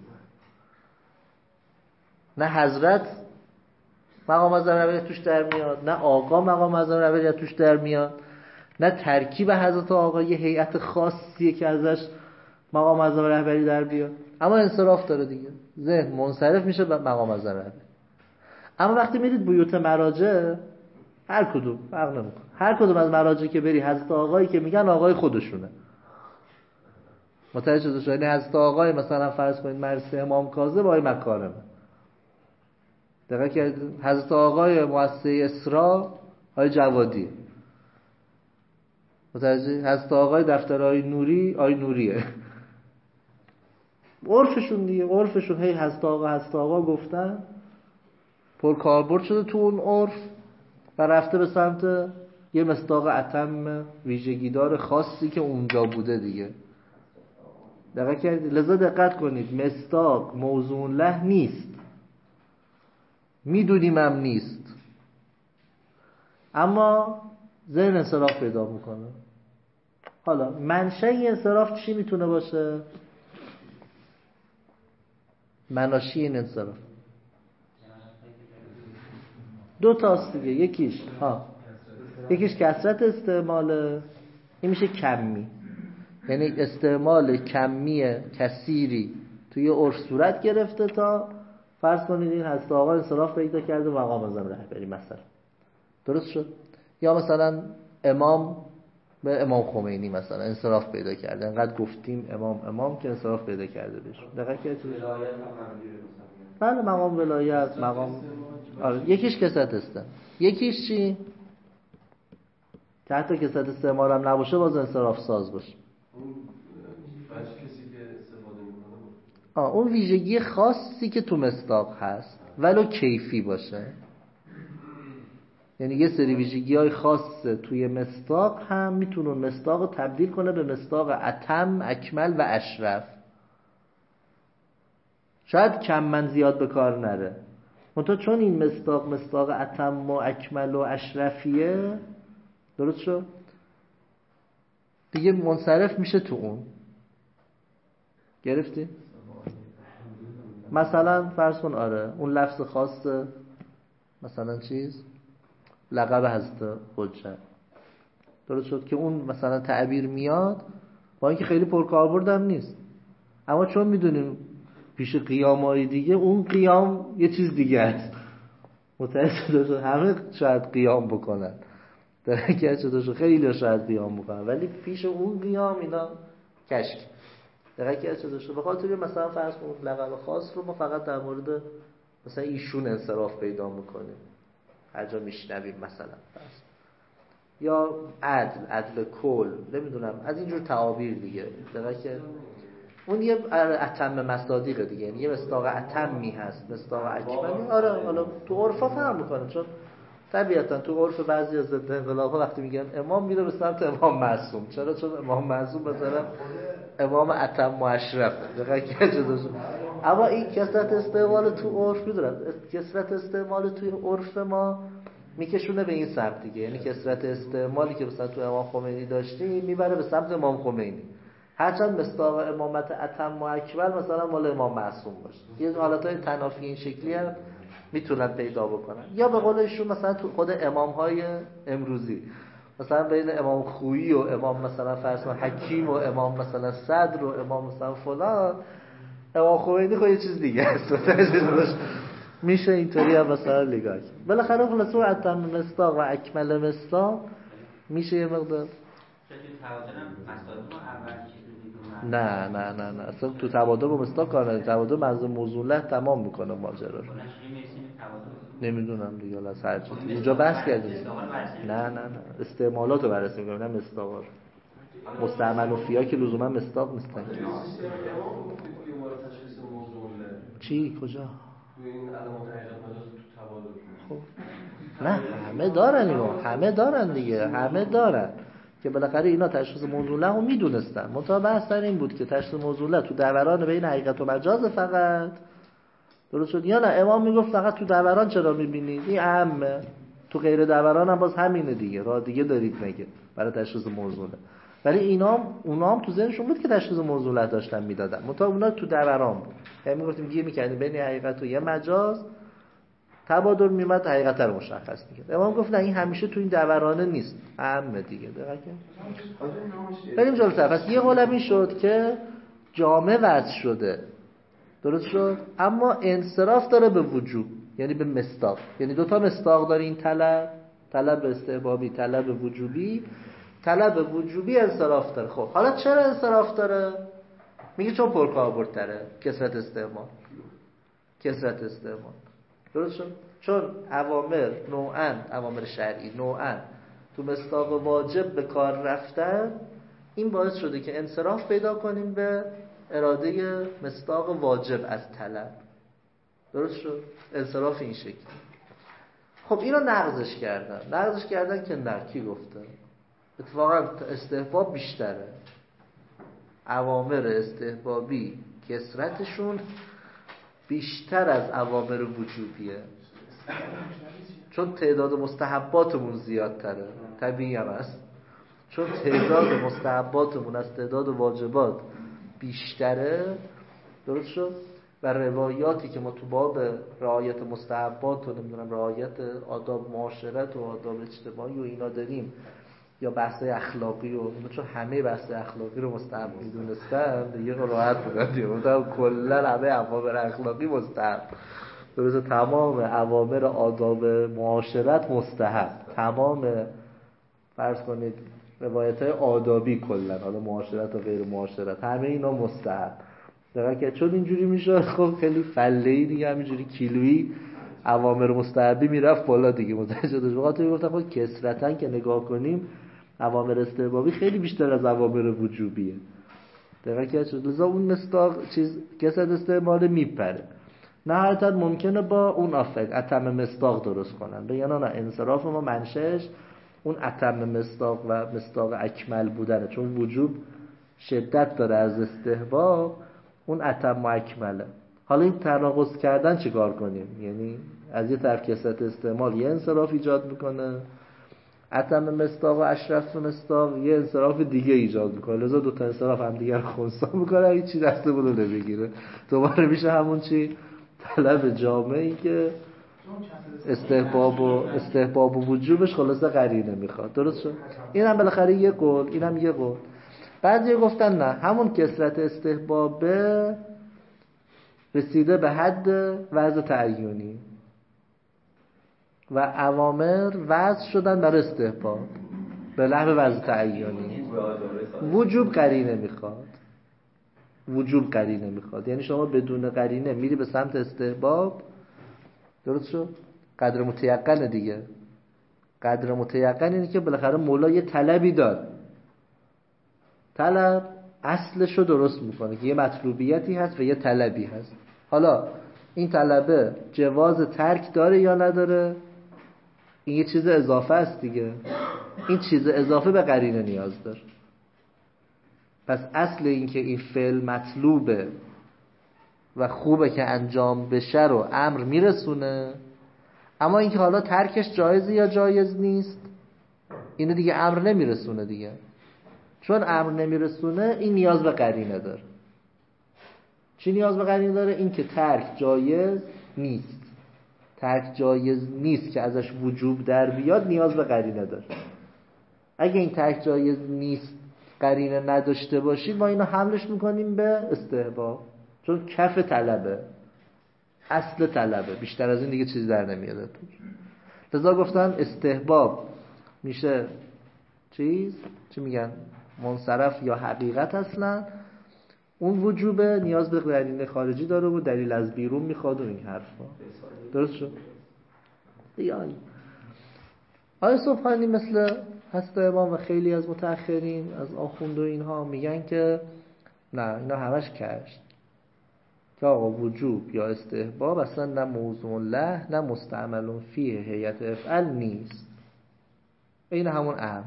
نه حضرت مقام اعظم ربانی توش در میاد، نه آقا مقام اعظم ربانی توش در میاد، نه ترکیب حضرت آقا یه هیئت خاصیه که ازش مقام اعظم رهبری در بیاد، اما انصراف داره دیگه، ذهن منصرف میشه به مقام اعظم رهبری. اما وقتی میرید بیوت مراجع، هر کدوم فرق نمیکنه، هر کدوم از مراجع که بری حضرت آقایی که میگن آقای خودشونه. متوجه شدید؟ یعنی حضرت آقای مثلا فرض کنید مرسی امام کاظم آقای مکارم، دقیقاً که حضرت آقای مؤسسه اسراء آقای جوادی، متوجه؟ حضرت آقای دفتر آقای نوری آقای نوریه. عرفشون دیگه، عرفشون هی حضرت آقا حضرت آقا گفتن، پر کاربرد شده تو اون عرف و رفته به سمت یه مصداق اتم ویژگیدار خاصی که اونجا بوده دیگه. دقیقا کردید؟ لذا دقت کنید، مصداق موضوع له نیست، میدونیم هم نیست، اما ذهن انصراف پیدا میکنه. حالا منشأ این انصراف چی میتونه باشه؟ مناشی این انصراف دو تاست دیگه، یکیش ها یکیش کثرت استعماله، این میشه کمی، یعنی استعمال کمی کثیری توی عرف صورت گرفته تا فرض کنید این حضرت آقا انصراف پیدا کرده و مقام اعظم رهبری مثلا، درست شد؟ یا مثلا امام به امام خمینی مثلا انصراف پیدا کرده، انقدر گفتیم امام امام که انصراف پیدا کرده بهش. دقیق کردید؟ بله، مقام ولایت، مقام آره، یکیش کثرت است، یکیش چی؟ که حتی کثرت استعمال هم نباشه باز انصراف ساز باشه. اون بچه کسی که استفاده میکنه آه اون ویژگی خاصی که تو مصداق هست ولو کیفی باشه، یعنی یه سری ویژگی‌های خاص توی مصداق هم میتونن مصداق رو تبدیل کنه به مصداق اتم، اکمل و اشرف. شاید کم من زیاد به کار نره، منتها چون این مصداق مصداق اتم و اکمل و اشرفیه، درست شد؟ دیگه منصرف میشه تو اون. گرفتی؟ مثلا فرض کن آره اون لفظ خاص مثلا چیز لقب حضرت حجت، درست شد که اون مثلا تعبیر میاد با اینکه خیلی پرکاربرد هم نیست، اما چون میدونیم پیش قیامای دیگه اون قیام یه چیز دیگه است، متأسف شد همه شاید قیام بکنن، درکت شده خیلی شاید قیام بکنن، ولی پیش اون قیام اینا کشک، درکت شده شد. به خاطر مثلا فرض کن لقب خاص رو ما فقط در مورد مثلا ایشون انصراف پیدا میکنیم هر جا میشنویم مثلا فرض، یا عدل، عدل کل، نمیدونم از اینجور تعابیر دیگه، درکت اون یه اتم مصادیق دیگه، یعنی یه مصداق اتمی هست، مصداق اکملی. آره حالا تو عرفا فهم میکنه، چون طبیعتا تو عرف بعضی از ضد انقلاب‌ها وقتی میگن امام میره به سمت امام معصوم، چرا؟ چون امام معصوم مثلا امام اتم و اشرف، دقیقاً شده. اما این کثرت استعمال تو عرف میدونم، کثرت استعمال توی عرف ما میکشونه به این سمت دیگه، یعنی کثرت استعمالی که مثلا تو امام خمینی داشتیم میبره به سمت امام خمینی، هرچند مصداق امامت اتم و اکمل مثلا مال امام معصوم باشه. یه حالتهای تنافی این شکلی هم میتونن پیدا بکنن، یا به قول ایشون مثلا تو خود امامهای امروزی مثلا بین امام خویی و امام مثلا فرض کن حکیم و امام مثلا صدر و امام مثلا فلان، امام خمینی خود یه چیز دیگه است، میشه اینطوری هم مثلا نگاه کرد. بالاخره خلاصه اتم مصداق و اکمل مصداق میشه یه مقدار. نه نه نه نه اصلا تو تبادل با مصداق کار نداره، تبادل منظور موضوع له تمام میکنه ماجرا رو. نمیدونم دیگه حالا هر چیزی اونجا بحث کردیم. نه نه نه استعمالات رو بررسی میکنیم، نه مصداق. مستعمل و فیا که لزوما مصداق نیستن. چی کجا؟ تو این علامات حقیقت مجاز تو تبادل. خب نه همه دارن اینو، همه دارن دیگه، همه دارن که بالاخره اینا تشخیص موضوع له رو میدونستن. منتها بحث سر این بود که تشخیص موضوع له تو دوران بین حقیقت و مجاز فقط، درست شد؟ یا نه امام میگفت فقط تو دوران چرا میبینید؟ این عامه، تو غیر دوران هم باز همینه دیگه، راه دیگه دارید مگه برای تشخیص موضوع له؟ ولی اینا اونا هم تو ذهنشون بود که تشخیص موضوع له داشتن میدادن، منتها اونا تو دوران بود، یعنی میگفتیم گیر میکردیم بین حقیقت و یه مجاز، تبادل میمد حقیقت رو مشخص میکرد. امام گفت نه این همیشه تو این دورانه نیست، عامه دیگه. دقیقاً بریم جلوتر. پس یه قول این شد که جامع وضع شده، درست شد، اما انصراف داره به وجوب، یعنی به مصداق. یعنی دوتا مصداق داره این طلب، طلب استحبابی، طلب وجوبی. طلب وجوبی انصراف داره. خب حالا چرا انصراف داره؟ میگه چون پرکاربردتره، کثرت استعمال، کثرت استعمال، درست شد. چون اوامر نوعاً، اوامر شرعی نوعاً تو مصداق واجب به کار رفتن، این باعث شده که انصراف پیدا کنیم به اراده مصداق واجب از طلب، درست شد. انصراف این شکلی. خب اینو نقضش کردن، نقضش کردن که نه، کی گفته؟ اتفاقا استحباب بیشتره، اوامر استحبابی کثرتشون بیشتر از اوامر وجوبیه، چون تعداد مستحباتمون زیادتره. طبیعی هم است، چون تعداد مستحباتمون از تعداد واجبات بیشتره، درست شد. و روایاتی که ما تو باب رعایت مستحبات و نمیدونم رعایت آداب معاشرت و آداب اجتماعی و اینا داریم، یا بحث اخلاقی و چون همه بحث اخلاقی رو مستحب میدونستن دیگه راحت بودن دیگه، بودن کلا همه اوامر اخلاقی مستحب، درسته. تمام اوامر آداب معاشرت مستحب، تمام فرض کنید روایت‌های آدابی کلا، حالا معاشرت و غیر معاشرت، همه اینا مستحب. دقیقاً که چون اینجوری میشه خب خیلی فله‌ای دیگه، همینجوری کیلویی اوامر مستحبی میرفت بالا دیگه، متوجه شدید؟ وقتی میگفتن خب کثرتاً که نگاه کنیم اوامر استحبابی خیلی بیشتر از اوامر وجوبیه. دقیقاً که شد لذا اون مصداق چیز کثرت استعمال میپره. نهایتاً ممکنه با اون افق اتم مصداق درست کنن، بگن نه انصراف ما منشأش اون اتم مصداق و مصداق اکمل بودنه، چون وجوب شدت داره از استحباب، اون اتم و اکمله. حالا این تناقض کردن چیکار کنیم؟ یعنی از یه طرف کثرت استعمال یه انصراف ایجاد میکنه، اتم مصداق و اشرف مصداق یه انصراف دیگه ایجاد میکنه، لذا دو تا انصراف هم دیگه رو خنثی میکنه، هیچ چی دستمون رو نمیگیره، دوباره میشه همون چی طلب جامعی که استحباب و استحباب و وجوبش خلاصه قرینه میخواد، درست شد. اینم بالاخره یه قول، اینم یه قول. بعضی گفتن نه، همون کثرت استحبابه رسیده به حد وضع تعیینی و اوامر وضع شدن بر استحباب به لحو وضع تعیینی. وجوب قرینه میخواد، وجوب قرینه میخواد، یعنی شما بدون قرینه میری به سمت استحباب، درست شد. قدر متیقن دیگه، قدر متیقن اینه که بالاخره مولا یه طلبی داره، طلب اصلش رو درست میکنه که یه مطلوبیتی هست و یه طلبی هست. حالا این طلبه جواز ترک داره یا نداره، این یه چیز اضافه است دیگه، این چیز اضافه به قرینه نیاز داره. پس اصل این که این فعل مطلوبه و خوبه که انجام بشه رو امر میرسونه، اما اینکه حالا ترکش جایزه یا جایز نیست اینو دیگه امر نمیرسونه دیگه. چون امر نمیرسونه این نیاز به قرینه داره. چی نیاز به قرینه داره؟ این که ترک جایز نیست، ترک جایز نیست که ازش وجوب در بیاد، نیاز به قرینه داره. اگه این ترک جایز نیست قرینه نداشته باشید ما اینو حملش میکنیم به استحباب، چون کف طلبه، اصل طلبه، بیشتر از این دیگه چیز در نمیاد توش. لذا گفتن استحباب میشه چیز چی میگن منصرف یا حقیقت، اصلا اون وجوبه نیاز به قرینه خارجی داره و دلیل از بیرون میخواد و این حرفا، درست شد دیگه. آیه سبحانی مثل هست امام و خیلی از متأخرین از آخوند و اینها میگن که نه اینا همش کشت، که آقا وجوب یا استحباب اصلا نه موضوع له نه مستعمل فیه هیئت افعل نیست، این همون امر،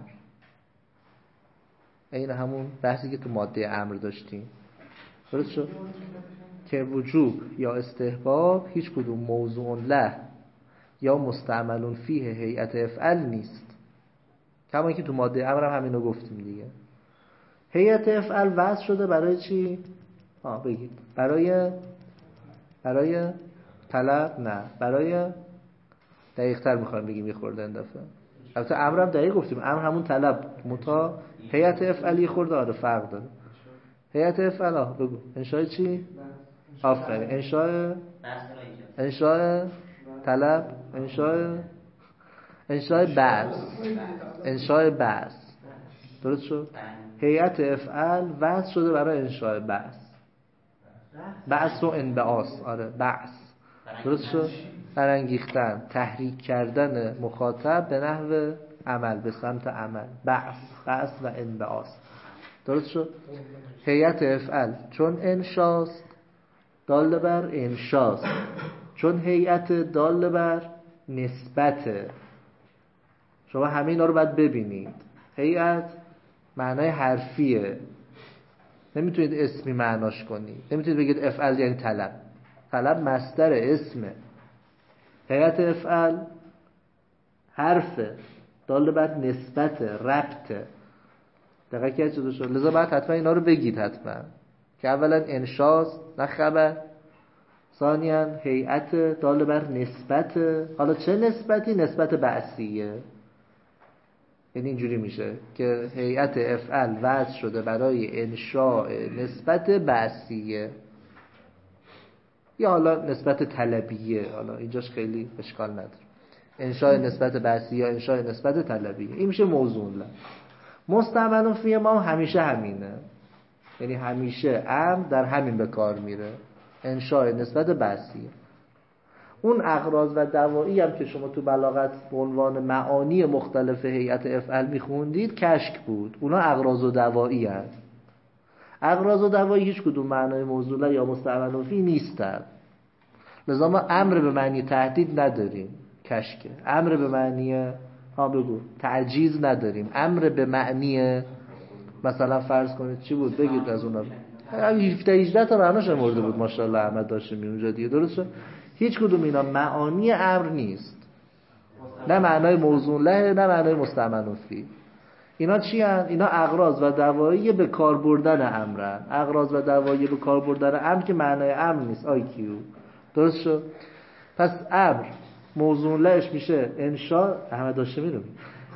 این همون بحثی که تو ماده امر داشتیم، درست شد که وجوب یا استحباب هیچ کدوم موضوع له یا مستعمل فیه هیئت افعل نیست، کما اینکه تو ماده امر هم همینو گفتیم دیگه. هیئت افعل وضع شده برای چی؟ ها بگید. برای برای طلب؟ نه، برای دقیق تر میخوایم بگیم یه خورده این دفعه. البته امر هم دقیق گفتیم، امر همون طلب متا هیئت افعلی خورده آره فرق داره. هیئت افعال ها بگو انشاء چی؟ آفرین. انشاء انشاء طلب، انشاء انشاء بعث، انشاء بعث. درست شد؟ هیئت افعال وضع شده برای انشاء بعث. بعث و انبعاث. آره بعث. درست شد؟ برانگیختن، تحریک کردن مخاطب به نحو عمل، به سمت عمل. بعث، بعث و انبعاث. درست شد؟ هیئت افعال چون انشاست دال بر انشاست، چون هیئت دال بر نسبته. شما همه اینا رو باید ببینید. هیئت معنای حرفیه، نمیتونید اسمی معناش کنید. نمیتونید بگید افعال یعنی طلب. طلب مصدر اسمه. هیئت افعال حرفه دال بر نسبت، ربطه. دقیقه که چطور شد؟ لذا باید حتما اینا رو بگید حتما که اولا انشاست نه خبر، ثانیاً هیئت دال بر نسبت. حالا چه نسبتی؟ نسبت بعثیه. یعنی اینجوری میشه که هیئت افعال وضع شده برای انشاء نسبت بعثیه یا حالا نسبت طلبیه. حالا اینجاش خیلی اشکال نداره. انشاء نسبت بعثیه یا انشاء نسبت طلبیه، این میشه موضوع. مستعمل فی ما همیشه همینه، یعنی همیشه امر در همین به کار میره، انشاء نسبت بعثیه. اون اغراض و دوایی هم که شما تو بلاغت به عنوان معانی مختلف هیئت افعال میخوندید کشک بود. اونا اغراض و دوایی هست. اغراض و دوایی هیچ کدوم معنای موصوله یا مستعمل فی نیستن. لذا ما امر به معنی تهدید نداریم، کشکه. امر به معنی ها بگو تعجیز نداریم. امر به معنی مثلا فرض کنید چی بود بگید از اونا هفده هجده تا معناش مورد بود ماشاءالله احمد داشتیم اونجا دیگه. درسته؟ هیچ کدوم اینا معانی امر نیست، نه معنای موضوع له نه معنای مستعمل فی. اینا چی هستند؟ اینا اغراض و دوایی به کار بردن امرن. اغراض و دوایی به کار بردن امر که معنای امر نیست. آی کیو درست شد؟ پس امر موضوع لهش میشه انشاء. احمد هاشمی رو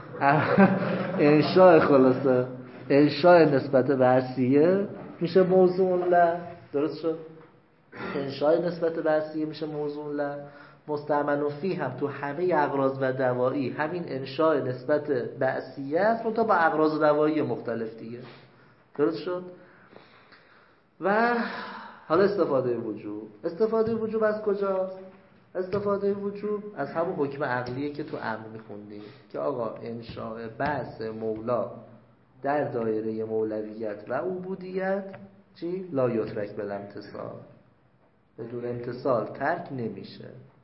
انشاء، خلاصه انشاء نسبت بعثیه میشه موضوع له. درست شد؟ انشاء نسبت بعثیه میشه موضوع له. مستعمل فی هم تو همه اغراض و دوایی همین انشاء نسبت بعثیه است، منتها با اغراض و دوایی مختلف دیگه. درست شد؟ و حالا استفاده وجوب. استفاده وجوب از کجاست؟ استفاده وجوب از همون حکم عقلیه که تو امر میخوندیم که آقا انشاء بعث مولا در دایره مولویت و عبودیت چی؟ لا یترک بالامتصال، بدون امتصال ترک نمیشه.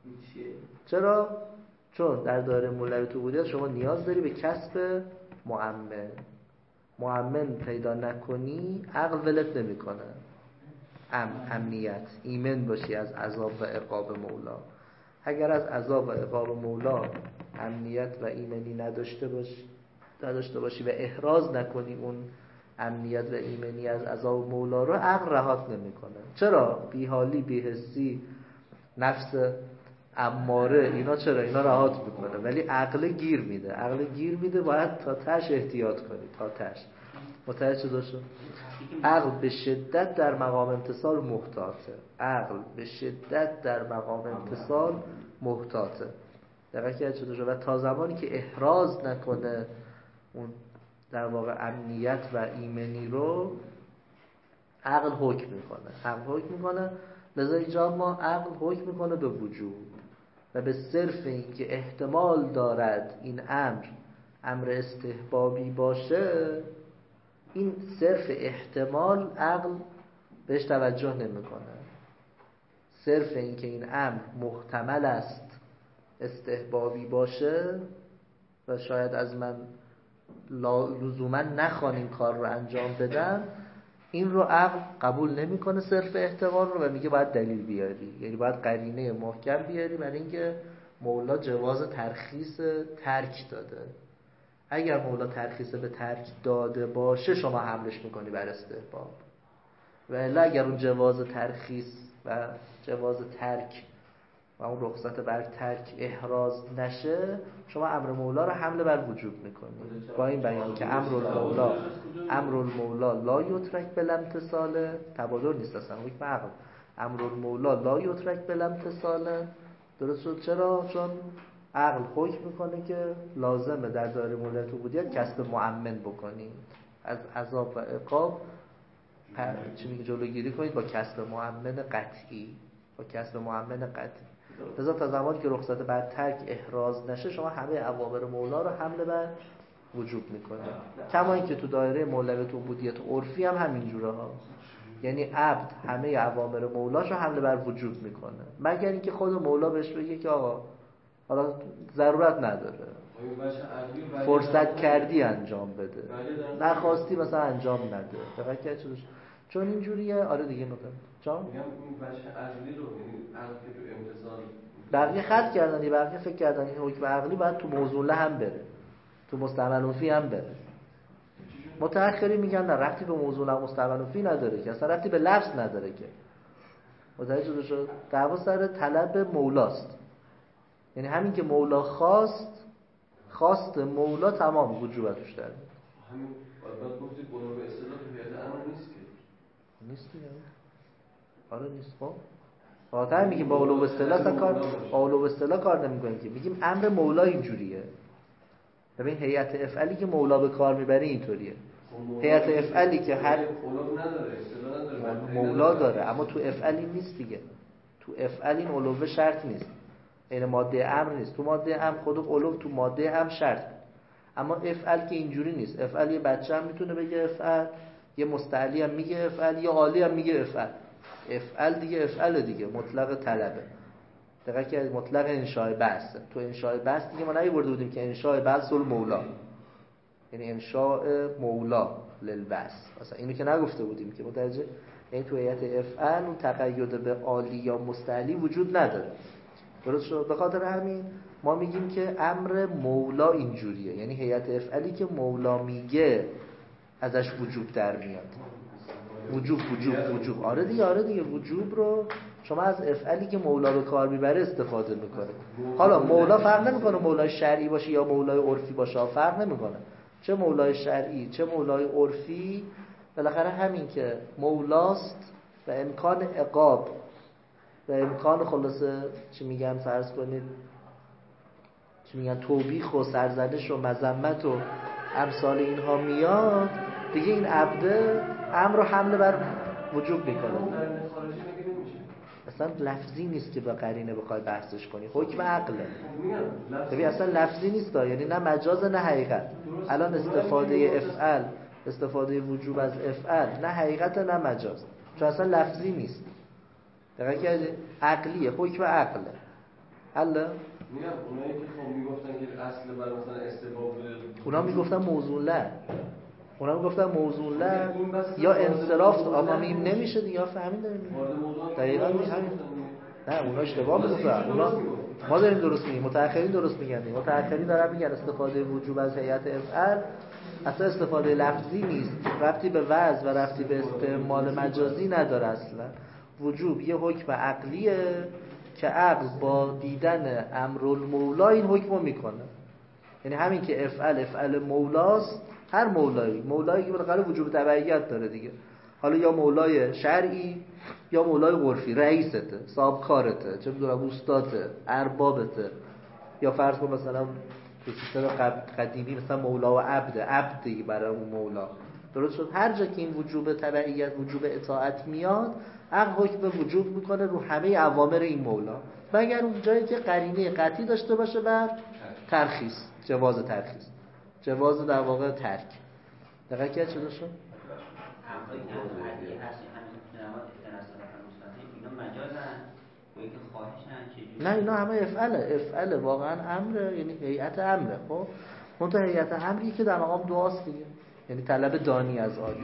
چرا؟ چون در دایره مولویت و عبودیت شما نیاز داری به کسب مؤمن. مؤمن پیدا نکنی عقل ولت نمیکنه. ام امنیت ایمن باشی از عذاب و عقاب مولا. اگر از عذاب و عقاب مولا امنیت و ایمنی نداشته باشی نداشته باشی و احراز نکنی اون امنیت و ایمنی از عذاب مولا رو، عقل رهات نمیکنه. چرا؟ بیحالی، بی‌حسی، نفس اماره، اینا چرا؟ اینا رهات میکنه، ولی عقل گیر میده. عقل گیر میده، باید تا تش احتیاط کنی، تا تش. متوجه شده شد؟ عقل به شدت در مقام امتصال محتاطه. عقل به شدت در مقام امتصال محتاطه. دقیقه که شده شد؟ و تا زمانی که احراز نکنه اون در واقع امنیت و ایمنی رو، عقل حکم میکنه. عقل حکم میکنه. لذا اینجا ما عقل حکم میکنه به وجود و به صرف این که احتمال دارد این امر امر استحبابی باشه، این صرف احتمال عقل بهش توجه نمیکنه. صرف این که این امر محتمل است استحبابی باشه و شاید از من لزوما نخوان این کار رو انجام بدم، این رو عقل قبول نمیکنه صرف احتمال رو و میگه باید دلیل بیاری. یعنی باید قرینه محکم بیاری برای اینکه مولا جواز ترخیص ترک داده. اگر مولا ترخیص به ترک داده باشه شما حملش میکنی بر استحباب، و الا اگر اون جواز ترخیص و جواز ترک و اون رخصت بر ترک احراز نشه، شما امر مولا رو حمل بر وجوب میکنید با این بیان که امر المولا امر المولا لا یترک بالامتثال، تبادر نیست اصلا، حکم عقل. امر المولا لا یترک بالامتثال، درست شد. چرا؟ چون عقل حکم میکنه که لازمه در دایره مولایت عبودیت کسب مؤمن بکنید، از عذاب و عقاب چی میگه جلوگیری کنید با کسب مؤمن قطعی، با کسب مؤمن قطعی. لذا تا زمانی که رخصت بر ترک احراز نشه، شما همه اوامر مولا رو حمل بر وجوب میکنه. کما اینکه تو دایره مولویت عبودیت عرفی هم همینجوره ها، یعنی عبد همه اوامر مولاش رو حمل بر وجوب میکنه، مگر اینکه خود مولا بهش بگه که آقا حالا ضرورت نداره، فرصت کردی انجام بده، نخواستی مثلا انجام نده. فقط که چون اینجوریه. آره دیگه نکته چون میگم این بچه عقلی رو، یعنی عقلی که تو امتثال بقیه خط کردن، یه بقیه فکر کردن این حکم عقلی باید تو موضوع هم بره، تو مستعمل فی هم بره. متأخری میگن نه، ربطی به موضوع مستعمل فی نداره که، اصلا ربطی به لفظ نداره که. متوجه شد؟ دعوا سر طلب مولاست، یعنی همین که مولا خواست، خواست مولا تمام وجوبت توش داره. همین بعد گفتید بنا به اصطلاح تو هیئت امر نیست که نیست دیگه. آره نیست. خب واقعا میگیم با اولو اصطلاح تا کار با اولو اصطلاح کار نمی‌کنیم که، میگیم امر مولا اینجوریه. ببین هیئت افعلی که مولا به کار میبره اینطوریه. هیئت افعلی که هر اولو نداره، اصطلاح نداره، مولا داره، اما تو افعلی نیست دیگه. تو افعل این اولو شرط نیست، این ماده امر نیست. تو ماده امر خود اولو تو ماده هم شرط، اما افعل که اینجوری نیست. افعل یه بچه هم میتونه بگه افعل، یه مستعلی هم میگه افعل، یه عالی هم میگه افعل. افعل دیگه افعل دیگه، مطلق طلبه. دقیقه که مطلق انشاء بحث. تو انشاء بحث دیگه ما نمی‌برده بودیم که انشاء بحث المولا، یعنی انشاء مولا للبحث، مثلا اینو که نگفته بودیم که متوجه. یعنی تو هیئت افعل اون تقید به عالی یا مستعلی وجود نداره. درست شد؟ به خاطر همین ما میگیم که امر مولا اینجوریه، یعنی هیئت افعلی که مولا میگه ازش وجوب در میاد. وجوب وجوب وجوب آره دیگه، آره دیگه وجوب رو شما از افعلی که مولا به کار میبره استفاده میکنه. حالا مولا فرق نمیکنه مولای شرعی باشه یا مولای عرفی باشه، فرق نمیکنه، چه مولای شرعی چه مولای عرفی، بالاخره همین که مولاست و امکان عقاب و امکان خلاصه چی میگن، فرض کنید چی میگن، توبیخ و سرزنش و مذمت و امثال اینها میاد دیگه، این عبده امر رو حمل بر وجوب میکنه. اصلا لفظی نیست که با قرینه بخوای بحثش کنی، حکم عقله. ببین اصلا لفظی نیست، یعنی نه مجاز نه حقیقت. الان استفاده افعل، استفاده وجوب از افعل نه حقیقت نه مجاز، چون اصلا لفظی نیست. دقیقه کردی؟ عقلیه، حکم عقله. حالا میگم اونایی که خب میگفتن که اصل بر مثلا استباب، اونا میگفتن موضوع له، اونا میگفتن موضوع له یا انصراف، اما میم نمیشه دیگه. فهمیدین؟ دقیقاً همین. نه اونا اشتباه میگفتن، اونا ما داریم درست میگیم، متأخرین درست میگن. متأخرین دارن میگن استفاده وجوب از هیئت افعال اصلا استفاده لفظی نیست، ربطی به وضع و ربطی به استعمال مجازی نداره. اصلا وجوب یه حکم عقلیه که عقل با دیدن امرالمولا این حکمو میکنه. یعنی همین که افعل افعل مولاست، هر مولایی، مولایی که بالاخره وجوب تبعیت داره دیگه، حالا یا مولای شرعی یا مولای عرفی، رئیسته، صاحب کارته، چه میدونم استاده، اربابته، یا فرض کن مثلا تو سیستم قدیمی مثلا مولا و عبد، عبدی برای اون مولا. درست شد؟ هر جا که این وجوب تبعیت، وجوب اطاعت میاد، عقل حکم وجوب میکنه رو همه اوامر این مولا، مگر اون جایی که قرینه قطعی داشته باشه بر ترخیص، جواز ترخیص، جواز در واقع ترک. دقیقه که چه داشتم؟ امری که عادی هست، همین نماد تناسل مستقیم، اینا مجازن یا اینکه خواهشن؟ چه؟ نه اینا همه افعله، افعله واقعا امره، یعنی هیئت امره. خب اون تو هیئت امری که در مقام دعاست دیگه، یعنی طلب دانی از عالی.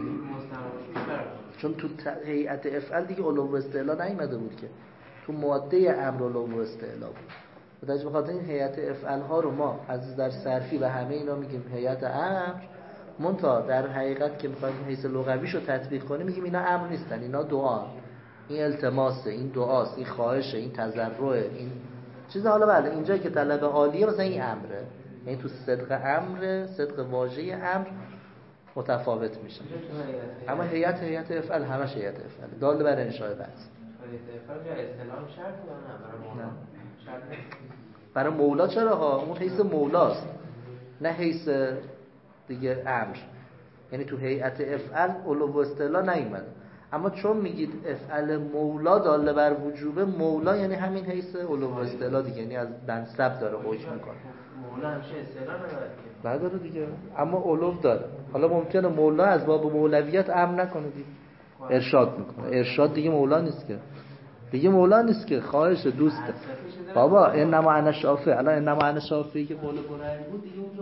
چون تو هیئت افعال دیگه علو و استعلا نیامده بود که، تو ماده امر علو و استعلا بود. متوجه؟ بخاطر این هیئت افعال ها رو ما از در صرفی و همه اینا میگیم هیئت امر، منتها در حقیقت که میخوایم حیث لغویشو تطبیق کنیم میگیم اینا امر نیستن، اینا دعا. این التماسه، این دعاست، این خواهشه، این تضرعه، این چیز. حالا بله اینجا که طلب عالیه مثلا این امره، یعنی تو صدق امر، صدق واژه امر متفاوت میشه. اما هیئت هیئت افعال همش هیئت افعال دال بر انشاء بعض. هیئت افعال جای استلام شرط یا نه برای مولا؟ شرط برای مولا چرا ها؟ اون حیث مولاست نه حیث دیگه امر. یعنی تو هیئت افعال علو و استعلا نیومده. اما چون میگید افعال مولا داله بر وجوبه، مولا یعنی همین حیث علو و استعلا دیگه، یعنی از منصب داره حکم میکنه. مولا همیشه استعلا نداره نداره دیگه، اما علو داره. حالا ممکنه مولا از باب مولویت امر نکنه دیگه، ارشاد میکنه. ارشاد دیگه مولا نیست که، دیگه مولا نیست که، خواهش دوسته. بابا انما انا شافع، الان انما انا شافعی که قول برهنه بود دیگه اونجا